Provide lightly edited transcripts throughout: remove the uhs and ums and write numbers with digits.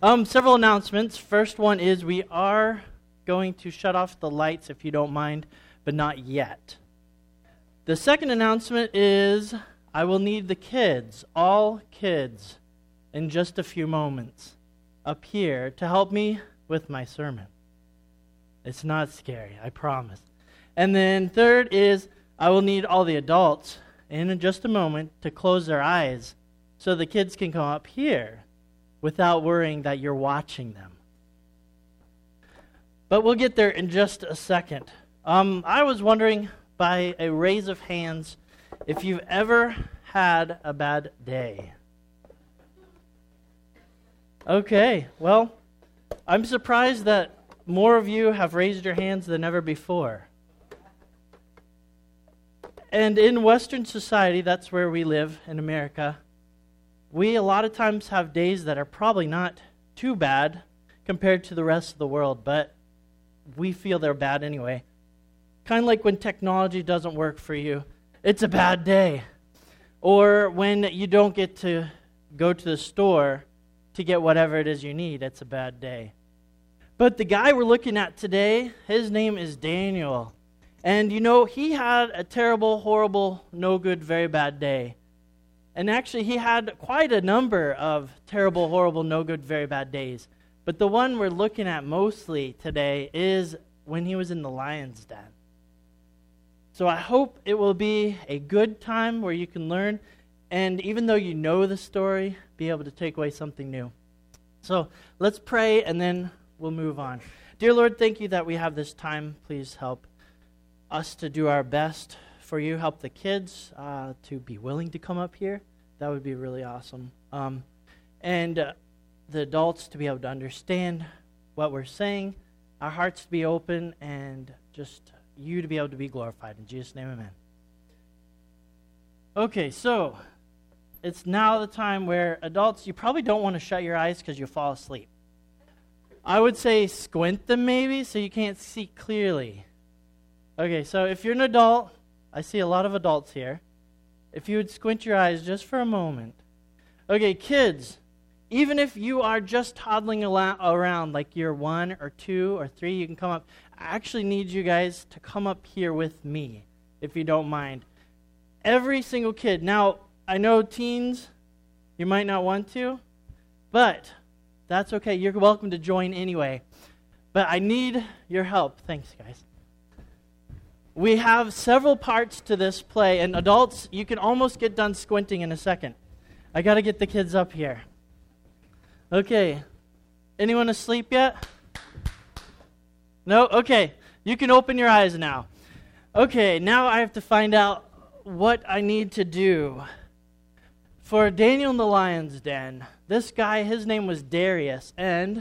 Several announcements. First one is we are going to shut off the lights if you don't mind, but not yet. The second announcement is I will need the kids, all kids, in just a few moments up here to help me with my sermon. It's not scary, I promise. And then third is I will need all the adults in just a moment to close their eyes so the kids can come up here without worrying that you're watching them. But we'll get there in just a second. I was wondering, by a raise of hands, if you've ever had a bad day. Okay, well, I'm surprised that more of you have raised your hands than ever before. And in Western society, that's where we live in America, we a lot of times have days that are probably not too bad compared to the rest of the world, but we feel they're bad anyway. Kind of like when technology doesn't work for you, it's a bad day. Or when you don't get to go to the store to get whatever it is you need, it's a bad day. But the guy we're looking at today, his name is Daniel. And you know, he had a terrible, horrible, no good, very bad day. And actually, he had quite a number of terrible, horrible, no good, very bad days. But the one we're looking at mostly today is when he was in the lion's den. So I hope it will be a good time where you can learn, and even though you know the story, be able to take away something new. So let's pray, and then we'll move on. Dear Lord, thank you that we have this time. Please help us to do our best for you. Help the kids to be willing to come up here. That would be really awesome. And the adults to be able to understand what we're saying, our hearts to be open, and just you to be able to be glorified. In Jesus' name, amen. Okay, so it's now the time where adults, you probably don't want to shut your eyes because you'll fall asleep. I would say squint them maybe so you can't see clearly. Okay, so if you're an adult, I see a lot of adults here. If you would squint your eyes just for a moment. Okay, kids, even if you are just toddling around like you're 1 or 2 or 3, you can come up. I actually need you guys to come up here with me, if you don't mind. Every single kid. Now, I know teens, you might not want to, but that's okay. You're welcome to join anyway. But I need your help. Thanks, guys. We have several parts to this play, and adults, you can almost get done squinting in a second. I got to get the kids up here. Okay. Anyone asleep yet? No? Okay. You can open your eyes now. Okay, now I have to find out what I need to do. For Daniel in the lion's den, this guy, his name was Darius, and...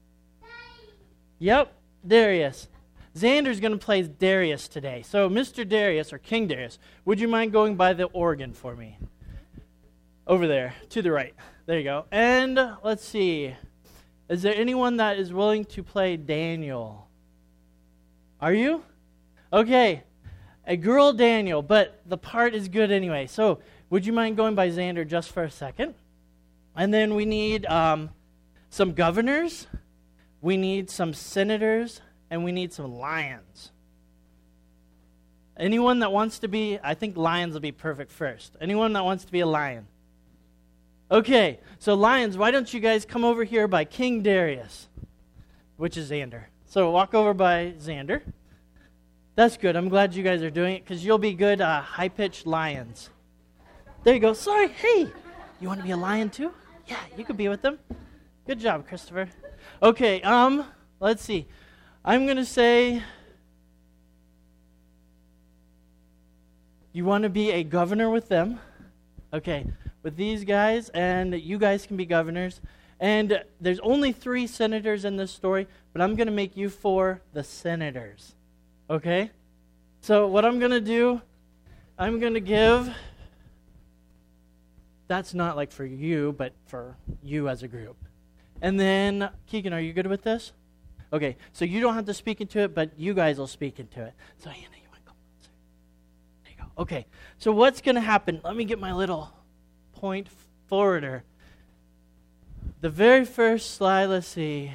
Yep, Darius. Xander's going to play Darius today. So, Mr. Darius, or King Darius, would you mind going by the organ for me? Over there, to the right. There you go. And let's see. Is there anyone that is willing to play Daniel? Are you? Okay. A girl Daniel, but the part is good anyway. So, would you mind going by Xander just for a second? And then we need some governors. We need some senators. And we need some lions. Anyone that wants to be, I think lions will be perfect first. Anyone that wants to be a lion? Okay, so lions, why don't you guys come over here by King Darius, which is Xander. So walk over by Xander. That's good. I'm glad you guys are doing it because you'll be good high-pitched lions. There you go. Sorry. Hey, you want to be a lion too? Yeah, you could be with them. Good job, Christopher. Okay, let's see. I'm going to say, you want to be a governor with them. Okay, with these guys, and you guys can be governors. And there's only 3 senators in this story, but I'm going to make you 4 the senators. Okay? So what I'm going to do, I'm going to give, that's not like for you, but for you as a group. And then, Keegan, are you good with this? Okay, so you don't have to speak into it, but you guys will speak into it. So, Hannah, you want to come closer? There you go. Okay, so what's going to happen? Let me get my little point forwarder. The very first slide, let's see,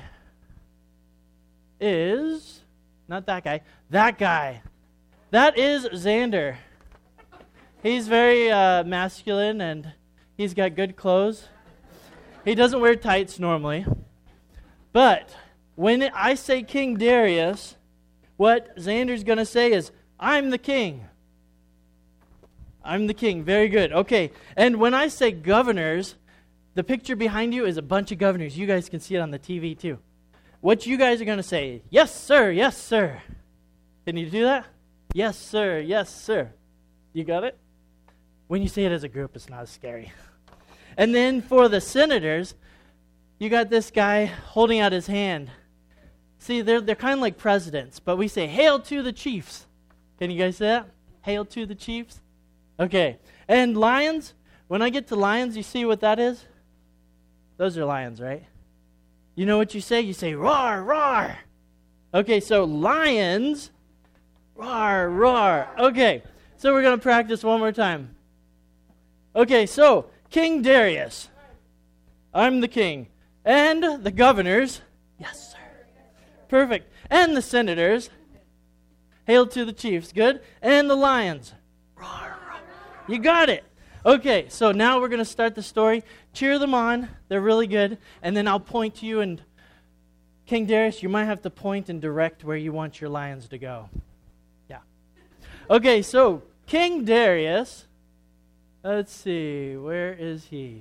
is not that guy. That guy. That is Xander. He's very masculine, and he's got good clothes. He doesn't wear tights normally. But when I say King Darius, what Xander's going to say is, I'm the king. I'm the king. Very good. Okay. And when I say governors, the picture behind you is a bunch of governors. You guys can see it on the TV too. What you guys are going to say, yes, sir, yes, sir. Can you do that? Yes, sir, yes, sir. You got it? When you say it as a group, it's not as scary. And then for the senators, you got this guy holding out his hand. See, they're kind of like presidents, but we say, hail to the chiefs. Can you guys say that? Hail to the chiefs? Okay. And lions, when I get to lions, you see what that is? Those are lions, right? You know what you say? You say, roar, roar. Okay, so lions, roar, roar. Okay, so we're going to practice one more time. Okay, so King Darius, I'm the king. And the governors, yes, sir. Perfect. And the senators, hail to the chiefs, good. And the lions, roar, roar. You got it. Okay, so now we're going to start the story. Cheer them on. They're really good. And then I'll point to you, and King Darius, you might have to point and direct where you want your lions to go. Yeah. Okay, so King Darius, let's see, where is he?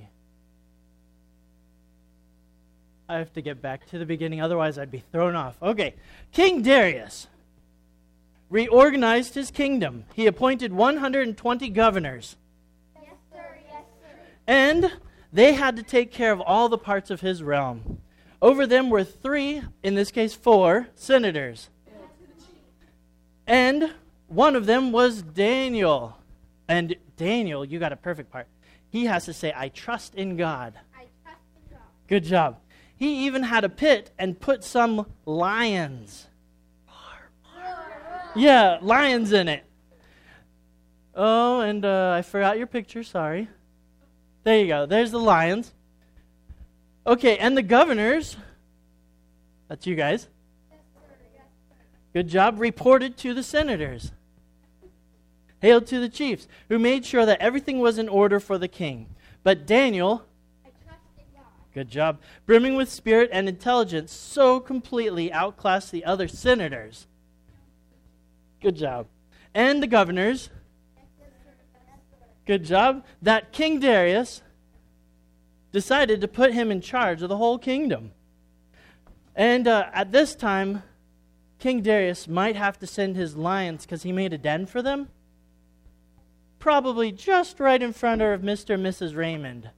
I have to get back to the beginning, otherwise I'd be thrown off. Okay, King Darius reorganized his kingdom. He appointed 120 governors. Yes, sir. Yes, sir. And they had to take care of all the parts of his realm. Over them were 3, in this case 4, senators. And one of them was Daniel. And Daniel, you got a perfect part. He has to say, I trust in God. I trust in God. Good job. He even had a pit and put some lions. Yeah, lions in it. Oh, and I forgot your picture, sorry. There you go. There's the lions. Okay, and the governors, that's you guys. Yes, sir. Yes, sir. Good job. Reported to the senators. Hail to the chiefs, who made sure that everything was in order for the king. But Daniel, I trust in God. good job, brimming with spirit and intelligence, so completely outclassed the other senators. Good job. And the governors, Yes, sir. Yes, sir. good job, that King Darius decided to put him in charge of the whole kingdom. And at this time, King Darius might have to send his lions because he made a den for them. Probably just right in front of Mr. and Mrs. Raymond.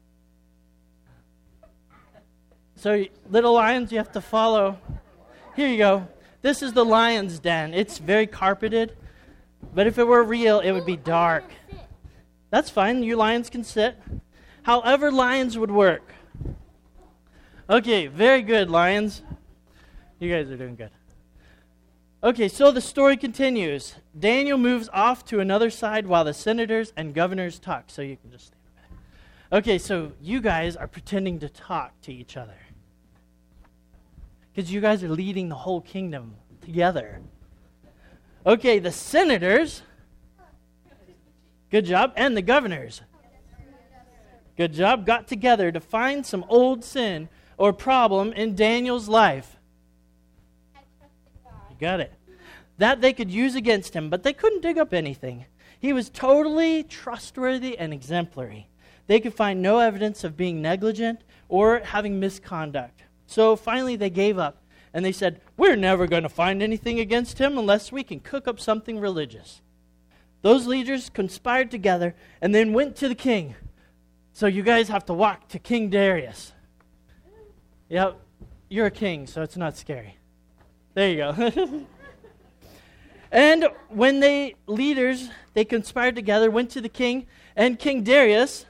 So, little lions, you have to follow. Here you go. This is the lion's den. It's very carpeted. But if it were real, it would be dark. That's fine. You lions can sit. However lions would work. Okay, very good, lions. You guys are doing good. Okay, so the story continues. Daniel moves off to another side while the senators and governors talk. So you can just stand back. Okay, so you guys are pretending to talk to each other. Because you guys are leading the whole kingdom together. Okay, the senators, good job, and the governors, good job, got together to find some old sin or problem in Daniel's life. I trust in God. You got it. That they could use against him, but they couldn't dig up anything. He was totally trustworthy and exemplary. They could find no evidence of being negligent or having misconduct. So finally they gave up, and they said, we're never going to find anything against him unless we can cook up something religious. Those leaders conspired together and then went to the king. So you guys have to walk to King Darius. Yep, you're a king, so it's not scary. There you go. And when they conspired together, went to the king, and King Darius,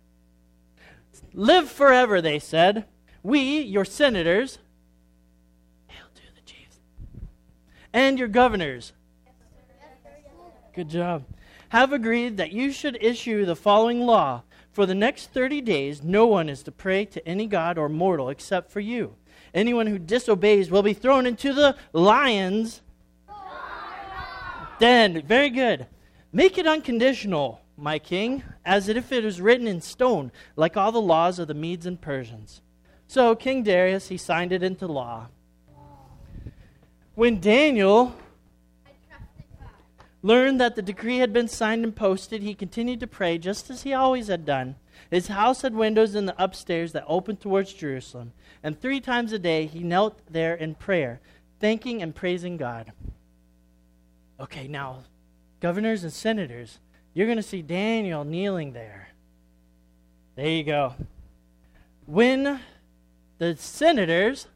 live forever, they said. We, your senators, hail to the chiefs, and your governors, good job, have agreed that you should issue the following law For the next 30 days, no one is to pray to any god or mortal except for you. Anyone who disobeys will be thrown into the lions' den. Very good. Make it unconditional, my king, as if it is written in stone, like all the laws of the Medes and Persians. So King Darius, he signed it into law. When Daniel learned that the decree had been signed and posted, he continued to pray just as he always had done. His house had windows in the upstairs that opened towards Jerusalem, and 3 times a day he knelt there in prayer, thanking and praising God. Okay, now, governors and senators, you're going to see Daniel kneeling there. There you go. When the senators,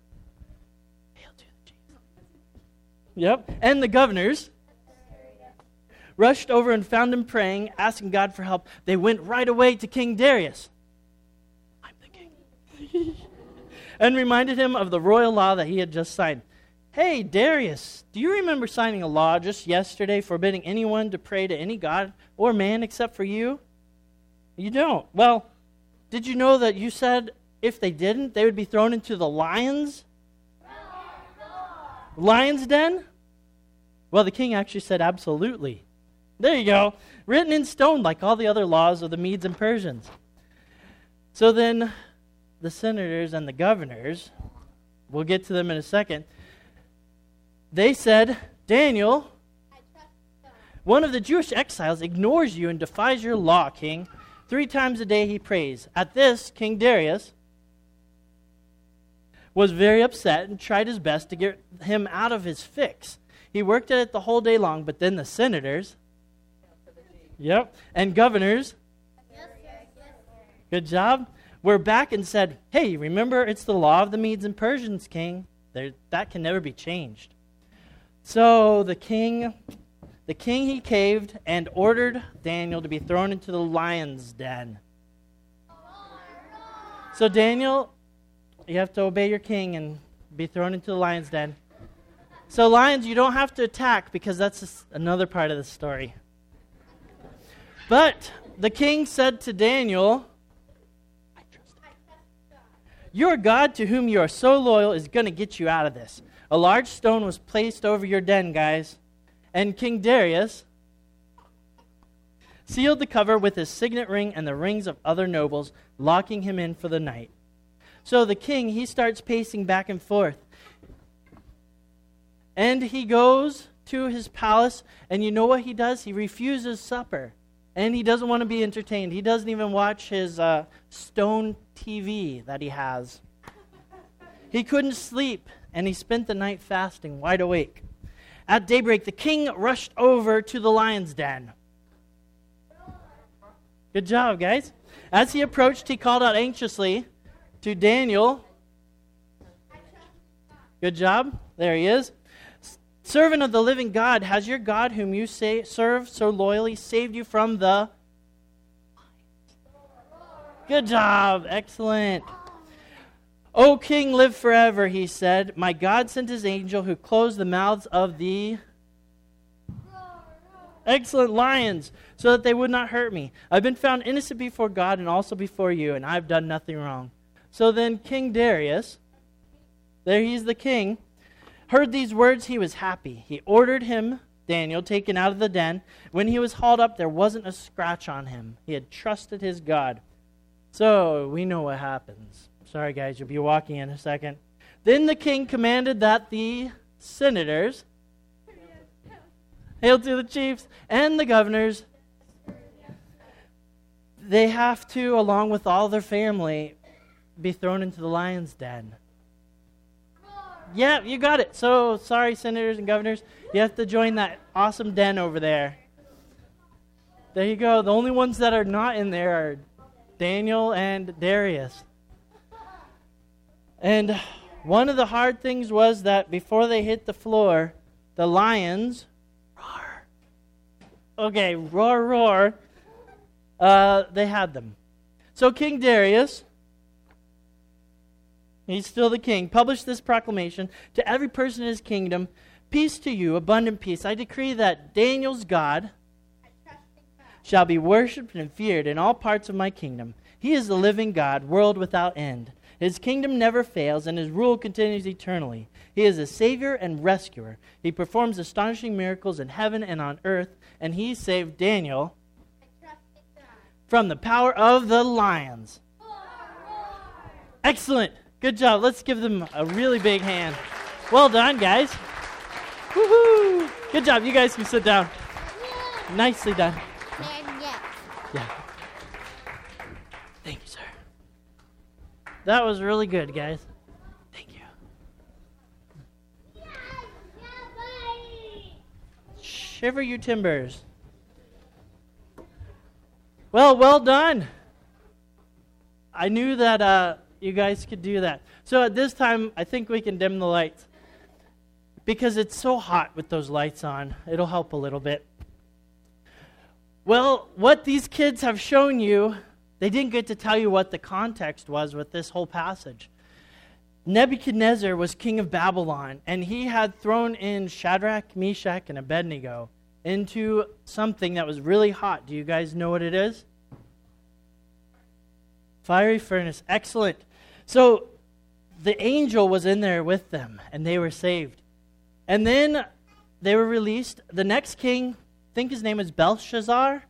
and the governors rushed over and found him praying, asking God for help, they went right away to King Darius. I'm the king. And reminded him of the royal law that he had just signed. Hey, Darius, do you remember signing a law just yesterday forbidding anyone to pray to any god or man except for you? You don't. Well, did you know that you said if they didn't, they would be thrown into the lions' den? Well, the king actually said absolutely. There you go. Written in stone like all the other laws of the Medes and Persians. So then the senators and the governors, we'll get to them in a second, they said, Daniel, one of the Jewish exiles ignores you and defies your law, king. 3 times a day he prays. At this, King Darius was very upset and tried his best to get him out of his fix. He worked at it the whole day long, but then the senators, and governors, good job, were back and said, hey, remember, it's the law of the Medes and Persians, king. That can never be changed. So the king, he caved and ordered Daniel to be thrown into the lion's den. So Daniel, you have to obey your king and be thrown into the lion's den. So lions, you don't have to attack because that's just another part of the story. But the king said to Daniel, your God to whom you are so loyal is going to get you out of this. A large stone was placed over your den, guys. And King Darius sealed the cover with his signet ring and the rings of other nobles, locking him in for the night. So the king, he starts pacing back and forth. And he goes to his palace, and you know what he does? He refuses supper. And he doesn't want to be entertained. He doesn't even watch his stone TV that he has. He couldn't sleep, and he spent the night fasting, wide awake. At daybreak, the king rushed over to the lion's den. Good job, guys. As he approached, he called out anxiously to Daniel. Good job. There he is. Servant of the living God, has your God whom you serve so loyally saved you from the... Good job. Excellent. O king, live forever, he said. My God sent his angel who closed the mouths of the excellent lions so that they would not hurt me. I've been found innocent before God and also before you, and I've done nothing wrong. So then King Darius, there he's the king, heard these words, he was happy. He ordered him, Daniel, taken out of the den. When he was hauled up, there wasn't a scratch on him. He had trusted his God. So we know what happens. Sorry, guys, you'll be walking in a second. Then the king commanded that the senators, hail to the chiefs, and the governors, they have to, along with all their family, be thrown into the lion's den. Yeah, you got it. So, sorry, senators and governors. You have to join that awesome den over there. There you go. The only ones that are not in there are Daniel and Darius. And one of the hard things was that before they hit the floor, the lions, roar. Okay, roar, roar. They had them. So King Darius, he's still the king, published this proclamation to every person in his kingdom. Peace to you, abundant peace. I decree that Daniel's God shall be worshipped and feared in all parts of my kingdom. He is the living God, world without end. His kingdom never fails, and his rule continues eternally. He is a Savior and rescuer. He performs astonishing miracles in heaven and on earth, and he saved Daniel from the power of the lions. Excellent. Good job. Let's give them a really big hand. Well done, guys. Woohoo! Good job. You guys can sit down. Nicely done. Yeah. Thank you, sir. That was really good, guys. Thank you. Shiver you timbers. Well done. I knew that you guys could do that. So at this time, I think we can dim the lights. Because it's so hot with those lights on. It'll help a little bit. Well, what these kids have shown you, they didn't get to tell you what the context was with this whole passage. Nebuchadnezzar was king of Babylon, and he had thrown in Shadrach, Meshach, and Abednego into something that was really hot. Do you guys know what it is? Fiery furnace. Excellent. So the angel was in there with them, and they were saved. And then they were released. The next king, I think his name was Belshazzar,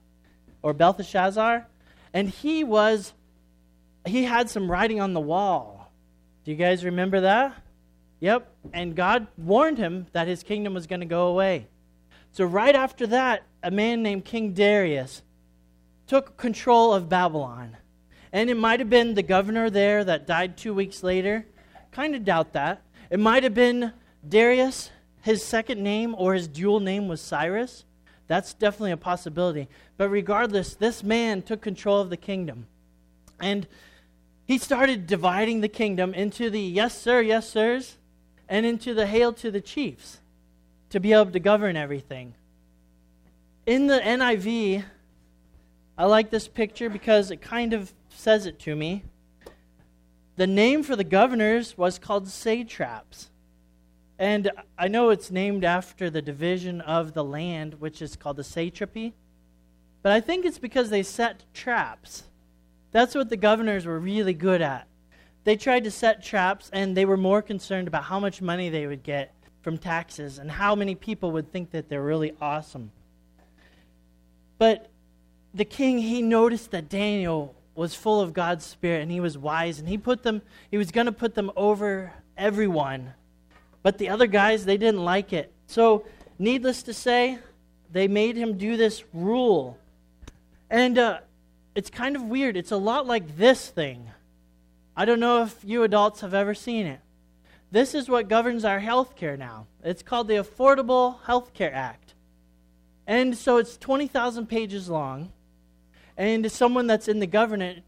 and he had some writing on the wall. Do you guys remember that? Yep. And God warned him that his kingdom was going to go away. So right after that, a man named King Darius took control of Babylon. And it might have been the governor there that died 2 weeks later. Kind of doubt that. It might have been Darius. His second name or his dual name was Cyrus. That's definitely a possibility. But regardless, this man took control of the kingdom. And he started dividing the kingdom into the yes sir, yes sirs, and into the hail to the chiefs to be able to govern everything. In the NIV, I like this picture because it kind of says it to me. The name for the governors was called satraps. And I know it's named after the division of the land, which is called the satrapy. But I think it's because they set traps. That's what the governors were really good at. They tried to set traps, and they were more concerned about how much money they would get from taxes and how many people would think that they're really awesome. But the king, he noticed that Daniel was full of God's Spirit, and he was wise, and he was going to put them over everyone. But the other guys, they didn't like it. So, needless to say, they made him do this rule. And it's kind of weird. It's a lot like this thing. I don't know if you adults have ever seen it. This is what governs our health care now. It's called the Affordable Health Care Act. And so it's 20,000 pages long. And someone that's in the government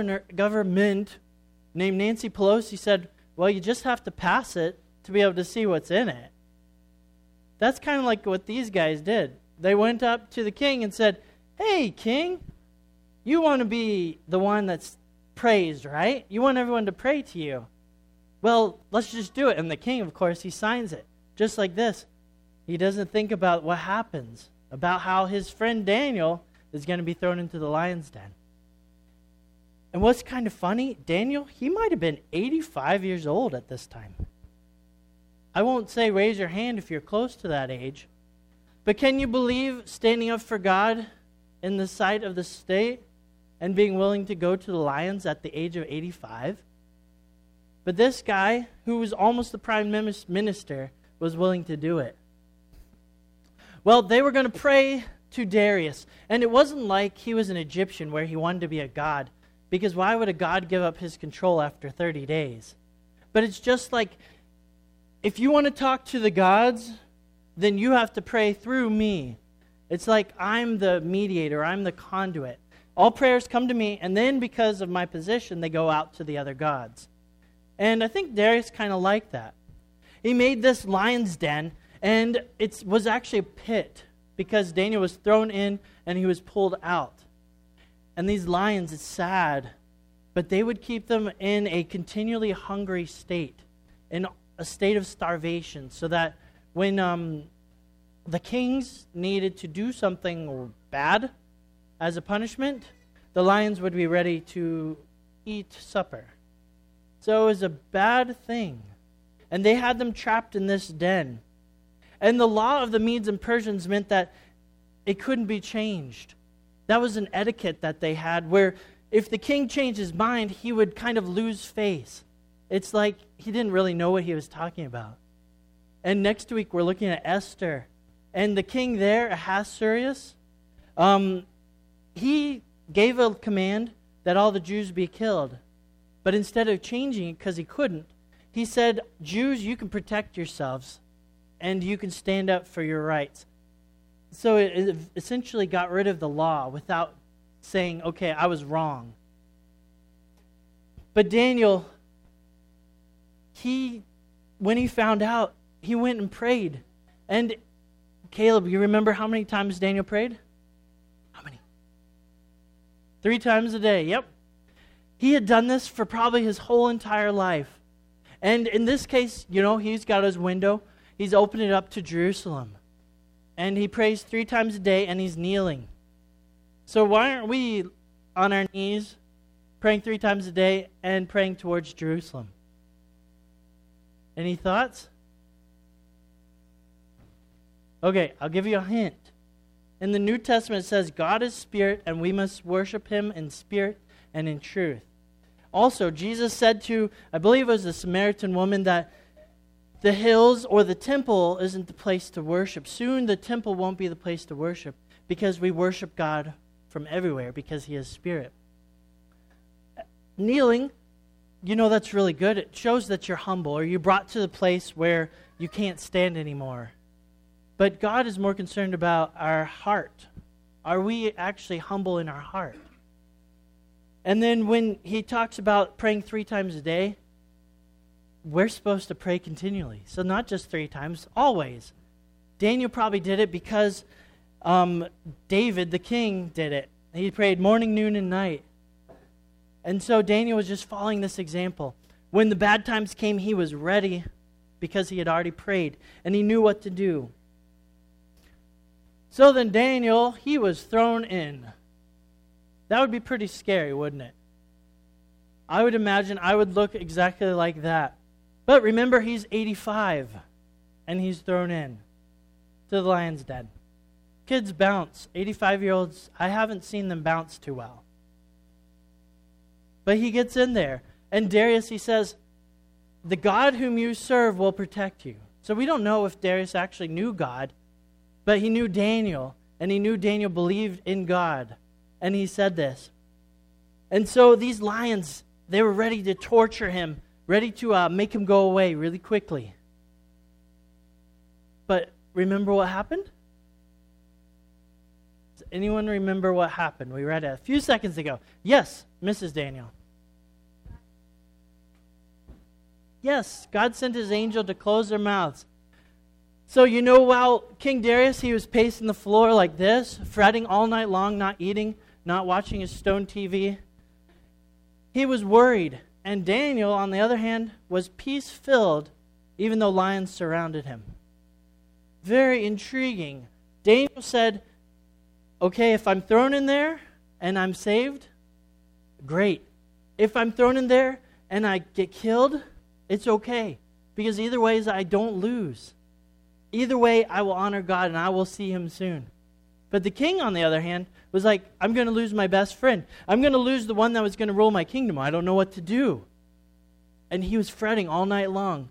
named Nancy Pelosi said, well, you just have to pass it to be able to see what's in it. That's kind of like what these guys did. They went up to the king and said, hey, king, you want to be the one that's praised, right? You want everyone to pray to you. Well, let's just do it. And the king, of course, he signs it. Just like this. He doesn't think about what happens, about how his friend Daniel is going to be thrown into the lion's den. And what's kind of funny, Daniel, he might have been 85 years old at this time. I won't say raise your hand if you're close to that age, but can you believe standing up for God in the sight of the state and being willing to go to the lions at the age of 85? But this guy, who was almost the prime minister, was willing to do it. Well, they were going to pray to Darius, and it wasn't like he was an Egyptian where he wanted to be a god, because why would a god give up his control after 30 days? But it's just like, if you want to talk to the gods, then you have to pray through me. It's like I'm the mediator, I'm the conduit. All prayers come to me, and then because of my position, they go out to the other gods. And I think Darius kind of liked that. He made this lion's den, and it was actually a pit, because Daniel was thrown in and he was pulled out. And these lions, it's sad, but they would keep them in a continually hungry state, in a state of starvation, so that when the kings needed to do something bad, as a punishment, the lions would be ready to eat supper. So it was a bad thing. And they had them trapped in this den. And the law of the Medes and Persians meant that it couldn't be changed. That was an etiquette that they had where if the king changed his mind, he would kind of lose face. It's like he didn't really know what he was talking about. And next week we're looking at Esther. And the king there, Ahasuerus, he gave a command that all the Jews be killed. But instead of changing it because he couldn't, he said, Jews, you can protect yourselves and you can stand up for your rights. So it essentially got rid of the law without saying, okay, I was wrong. But Daniel, when he found out, he went and prayed. And Caleb, you remember how many times Daniel prayed? How many? 3 times a day, yep. He had done this for probably his whole entire life. And in this case, he's got his window. He's opened it up to Jerusalem. And he prays 3 times a day, and he's kneeling. So why aren't we on our knees, praying 3 times a day, and praying towards Jerusalem? Any thoughts? Okay, I'll give you a hint. In the New Testament, it says, God is spirit, and we must worship him in spirit and in truth. Also, Jesus said to, I believe it was the Samaritan woman, that the hills or the temple isn't the place to worship. Soon the temple won't be the place to worship because we worship God from everywhere because he is spirit. Kneeling, that's really good. It shows that you're humble or you're brought to the place where you can't stand anymore. But God is more concerned about our heart. Are we actually humble in our heart? And then when he talks about praying 3 times a day, we're supposed to pray continually. So not just 3 times, always. Daniel probably did it because David, the king, did it. He prayed morning, noon, and night. And so Daniel was just following this example. When the bad times came, he was ready because he had already prayed, and he knew what to do. So then Daniel, he was thrown in. That would be pretty scary, wouldn't it? I would imagine I would look exactly like that. But remember, he's 85, and he's thrown in to the lion's den. Kids bounce. 85-year-olds, I haven't seen them bounce too well. But he gets in there, and Darius, he says, the God whom you serve will protect you. So we don't know if Darius actually knew God, but he knew Daniel, and he knew Daniel believed in God. And he said this. And so these lions, they were ready to torture him, ready to make him go away really quickly. But remember what happened? Does anyone remember what happened? We read it a few seconds ago. Yes, Mrs. Daniel. Yes, God sent his angel to close their mouths. So while King Darius, he was pacing the floor like this, fretting all night long, not eating, not watching his stone TV, he was worried. And Daniel, on the other hand, was peace-filled, even though lions surrounded him. Very intriguing. Daniel said, okay, if I'm thrown in there and I'm saved, great. If I'm thrown in there and I get killed, it's okay. Because either way, I don't lose. Either way, I will honor God and I will see him soon. But the king, on the other hand, was like, I'm going to lose my best friend. I'm going to lose the one that was going to rule my kingdom. I don't know what to do. And he was fretting all night long.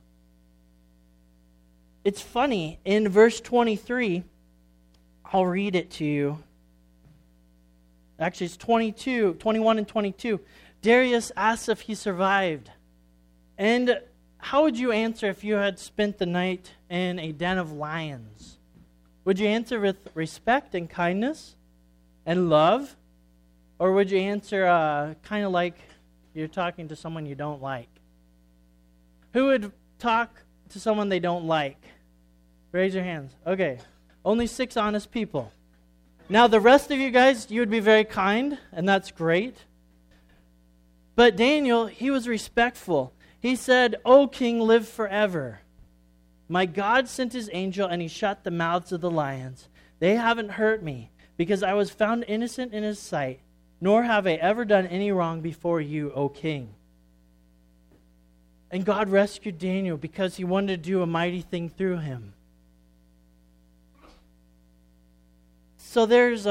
It's funny, in verse 23, I'll read it to you. Actually, it's 21 and 22. Darius asks if he survived. And how would you answer if you had spent the night in a den of lions? Would you answer with respect and kindness and love? Or would you answer kind of like you're talking to someone you don't like? Who would talk to someone they don't like? Raise your hands. Okay. Only 6 honest people. Now, the rest of you guys, you would be very kind, and that's great. But Daniel, he was respectful. He said, O king, live forever. My God sent his angel, and he shut the mouths of the lions. They haven't hurt me. because I was found innocent in his sight, nor have I ever done any wrong before you, O king." And God rescued Daniel because he wanted to do a mighty thing through him. So there's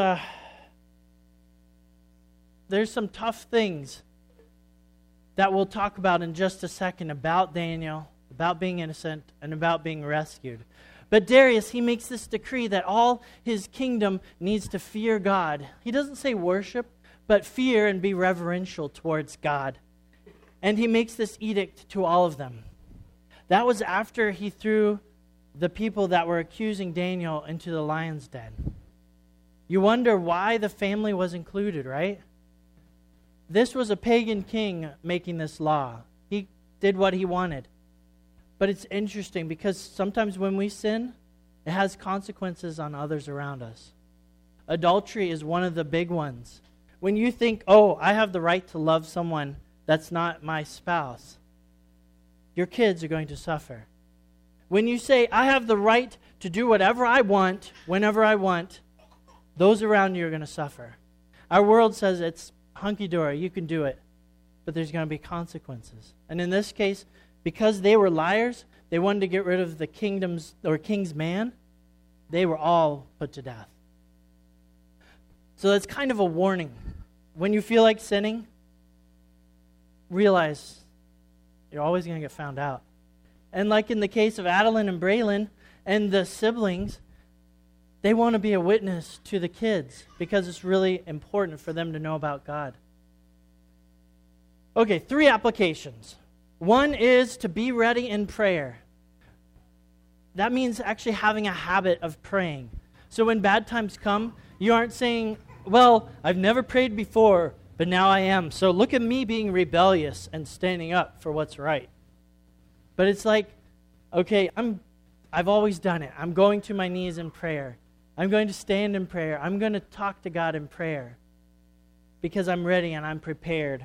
some tough things that we'll talk about in just a second about Daniel, about being innocent, and about being rescued. But Darius, he makes this decree that all his kingdom needs to fear God. He doesn't say worship, but fear and be reverential towards God. And he makes this edict to all of them. That was after he threw the people that were accusing Daniel into the lion's den. You wonder why the family was included, right? This was a pagan king making this law. He did what he wanted. But it's interesting because sometimes when we sin, it has consequences on others around us. Adultery is one of the big ones. When you think, oh, I have the right to love someone that's not my spouse, your kids are going to suffer. When you say, I have the right to do whatever I want, whenever I want, those around you are going to suffer. Our world says it's hunky-dory, you can do it, but there's going to be consequences. And in this case, because they were liars, they wanted to get rid of the king's man, they were all put to death. So that's kind of a warning. When you feel like sinning, realize you're always going to get found out. And like in the case of Adeline and Braylon and the siblings, they want to be a witness to the kids because it's really important for them to know about God. Okay, 3 applications. One is to be ready in prayer. That means actually having a habit of praying. So when bad times come, you aren't saying, well, I've never prayed before, but now I am. So look at me being rebellious and standing up for what's right. But it's like, okay, I've always done it. I'm going to my knees in prayer. I'm going to stand in prayer. I'm going to talk to God in prayer because I'm ready and I'm prepared.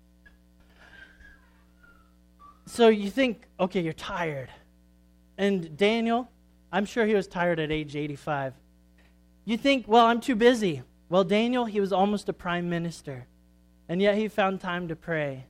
So you think, okay, you're tired. And Daniel, I'm sure he was tired at age 85. You think, well, I'm too busy. Well, Daniel, he was almost a prime minister, and yet he found time to pray.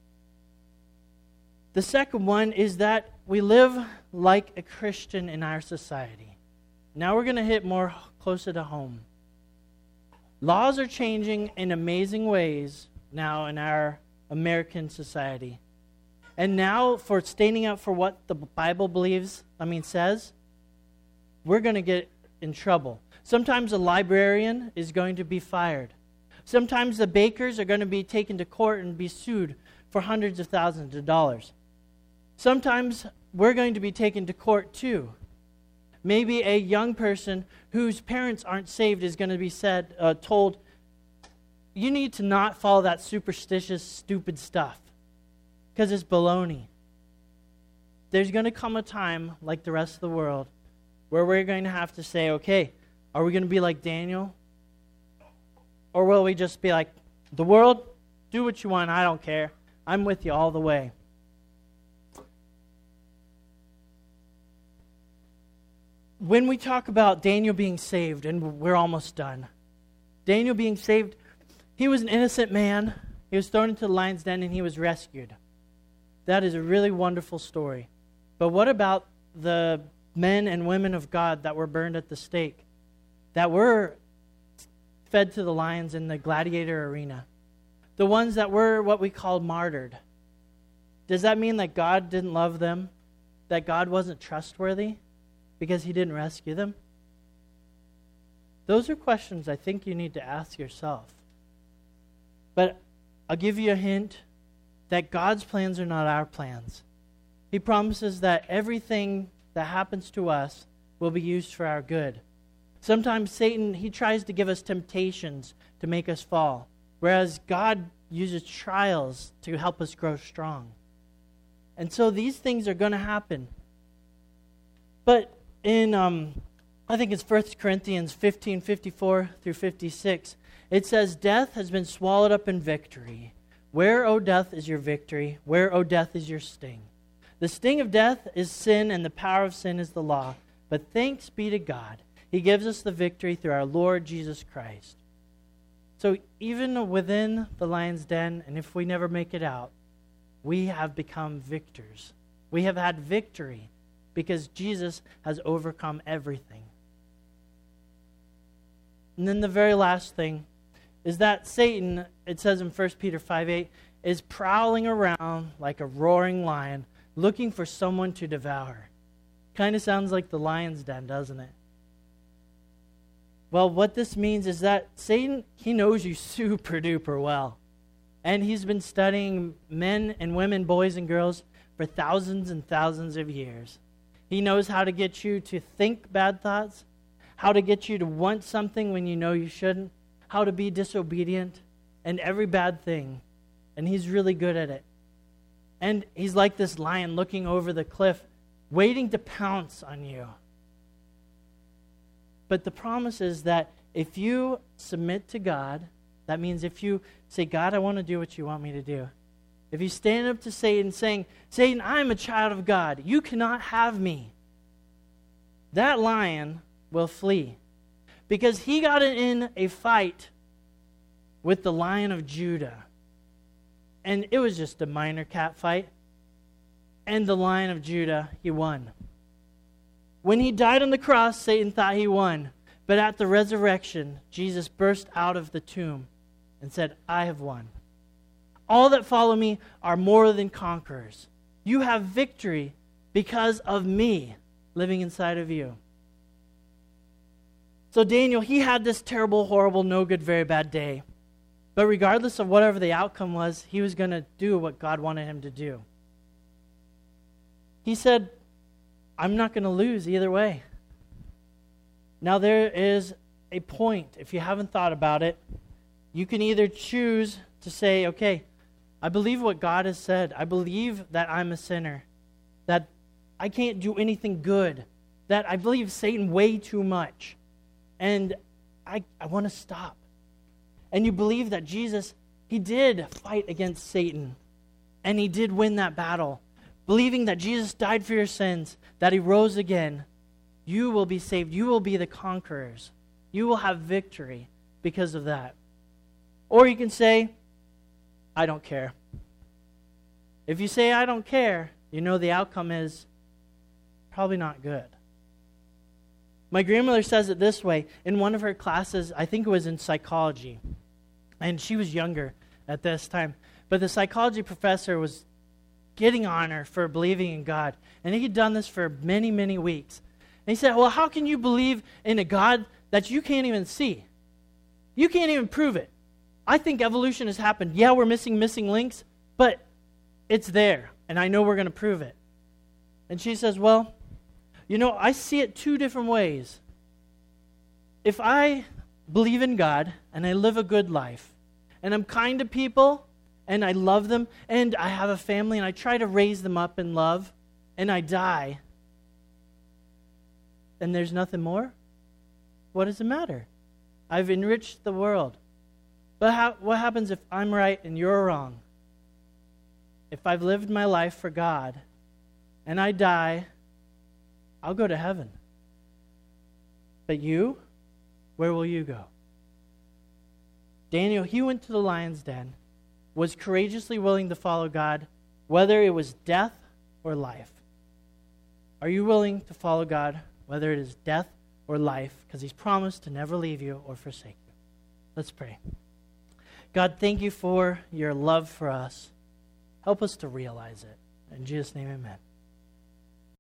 The second one is that we live like a Christian in our society. Now we're going to hit more closer to home. Laws are changing in amazing ways now in our American society. And now for standing up for what the Bible says, we're going to get in trouble. Sometimes a librarian is going to be fired. Sometimes the bakers are going to be taken to court and be sued for hundreds of thousands of dollars. Sometimes we're going to be taken to court too. Maybe a young person whose parents aren't saved is going to be told, you need to not follow that superstitious, stupid stuff because it's baloney. There's going to come a time, like the rest of the world, where we're going to have to say, okay, are we going to be like Daniel? Or will we just be like, the world, do what you want, I don't care. I'm with you all the way. When we talk about Daniel being saved, and we're almost done. Daniel being saved, he was an innocent man. He was thrown into the lion's den and he was rescued. That is a really wonderful story. But what about the men and women of God that were burned at the stake, that were fed to the lions in the gladiator arena? The ones that were what we call martyred. Does that mean that God didn't love them? That God wasn't trustworthy because he didn't rescue them? Those are questions I think you need to ask yourself. But I'll give you a hint that God's plans are not our plans. He promises that everything that happens to us will be used for our good. Sometimes Satan, he tries to give us temptations to make us fall, whereas God uses trials to help us grow strong. And so these things are going to happen. But in, I think it's 1 Corinthians 15:54 through 56, it says, "Death has been swallowed up in victory. Where, O death, is your victory? Where, O death, is your sting? The sting of death is sin, and the power of sin is the law. But thanks be to God. He gives us the victory through our Lord Jesus Christ. So even within the lion's den, and if we never make it out, we have become victors. We have had victory because Jesus has overcome everything. And then the very last thing is that Satan, it says in 1 Peter 5:8, is prowling around like a roaring lion, looking for someone to devour. Kind of sounds like the lion's den, doesn't it? Well, what this means is that Satan, he knows you super duper well. And he's been studying men and women, boys and girls, for thousands and thousands of years. He knows how to get you to think bad thoughts, how to get you to want something when you know you shouldn't, how to be disobedient, and every bad thing. And he's really good at it. And he's like this lion looking over the cliff, waiting to pounce on you. But the promise is that if you submit to God, that means if you say, God, I want to do what you want me to do. If you stand up to Satan saying, Satan, I'm a child of God. You cannot have me. That lion will flee. Because he got in a fight with the Lion of Judah. And it was just a minor cat fight. And the Lion of Judah, he won. When he died on the cross, Satan thought he won. But at the resurrection, Jesus burst out of the tomb and said, I have won. All that follow me are more than conquerors. You have victory because of me living inside of you. So Daniel, he had this terrible, horrible, no good, very bad day. But regardless of whatever the outcome was, he was going to do what God wanted him to do. He said, I'm not going to lose either way. Now there is a point. If you haven't thought about it, you can either choose to say, okay, I believe what God has said. I believe that I'm a sinner, that I can't do anything good, that I believe Satan way too much, and I want to stop. And you believe that Jesus, he did fight against Satan, and he did win that battle. Believing that Jesus died for your sins, that he rose again, you will be saved. You will be the conquerors. You will have victory because of that. Or you can say, I don't care. If you say, I don't care, you know the outcome is probably not good. My grandmother says it this way. In one of her classes, I think it was in psychology, and she was younger at this time, but the psychology professor was getting on her for believing in God. And he'd done this for many, many weeks. And he said, well, how can you believe in a God that you can't even see? You can't even prove it. I think evolution has happened. Yeah, we're missing links, but it's there. And I know we're going to prove it. And she says, well, you know, I see it two different ways. If I believe in God and I live a good life and I'm kind to people and I love them, and I have a family, and I try to raise them up in love, and I die, and there's nothing more? What does it matter? I've enriched the world. But what happens if I'm right and you're wrong? If I've lived my life for God, and I die, I'll go to heaven. But you, where will you go? Daniel, he went to the lion's den, was courageously willing to follow God, whether it was death or life. Are you willing to follow God, whether it is death or life, because he's promised to never leave you or forsake you? Let's pray. God, thank you for your love for us. Help us to realize it. In Jesus' name, amen.